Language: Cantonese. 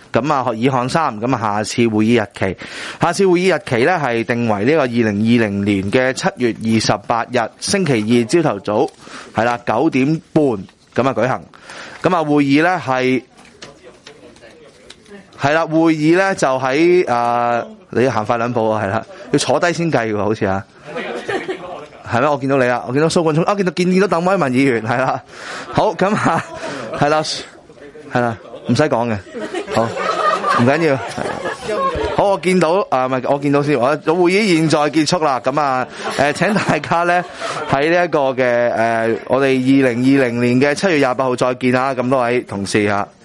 咁啊以項3，咁啊下次會議日期咧係定為呢個2020年嘅7月28日星期二朝頭早，係啦9點半咁啊舉行。咁啊會議咧係啦，會議咧就喺你要行快兩步啊，係啦，要坐低先計喎，好似啊，係咩？我見到你啦，我見到蘇冠聰，見到鄧偉文議員，係啦，好咁啊，係啦，唔使講嘅，好，唔緊要，好，我見到我見到先，我會議現在結束啦，咁啊，請大家咧喺呢一個嘅我哋2020年嘅7月28號再見啊，咁多位同事嚇。